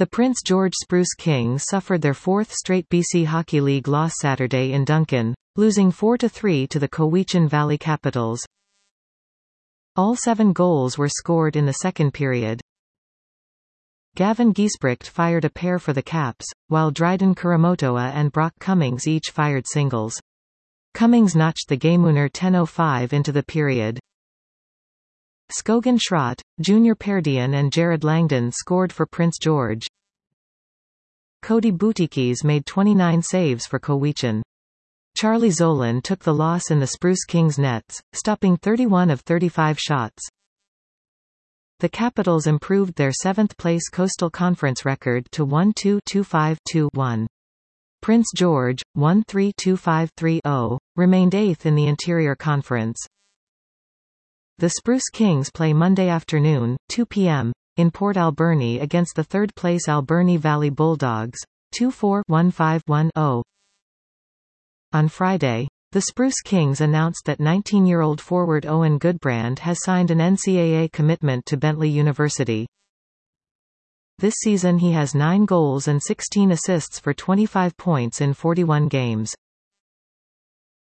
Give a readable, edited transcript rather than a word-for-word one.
The Prince George Spruce Kings suffered their fourth straight BC Hockey League loss Saturday in Duncan, losing 4-3 to the Cowichan Valley Capitals. All 7 goals were scored in the second period. Gavin Giesbrecht fired a pair for the Caps, while Dryden Kuramotoa and Brock Cummings each fired singles. Cummings notched the gamewinner 10:05 into the period. Skogan Schrott, Junior Perdian and Jared Langdon scored for Prince George. Cody Boutikis made 29 saves for Cowichan. Charlie Zolan took the loss in the Spruce Kings nets, stopping 31 of 35 shots. The Capitals improved their 7th-place Coastal Conference record to 1-2-2-5-2-1. Prince George, 1-3-2-5-3-0, remained 8th in the Interior Conference. The Spruce Kings play Monday afternoon, 2 p.m., in Port Alberni against the third-place Alberni Valley Bulldogs, 2-4-1-5-1-0. On Friday, the Spruce Kings announced that 19-year-old forward Owen Goodbrand has signed an NCAA commitment to Bentley University. This season he has 9 goals and 16 assists for 25 points in 41 games.